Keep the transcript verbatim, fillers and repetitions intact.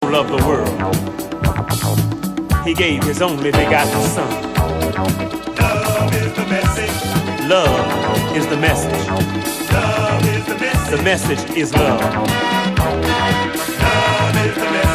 loved the world, he gave his only begotten Son. Love is the message. Love is the message. Love is the message. The message is love. Love is the message.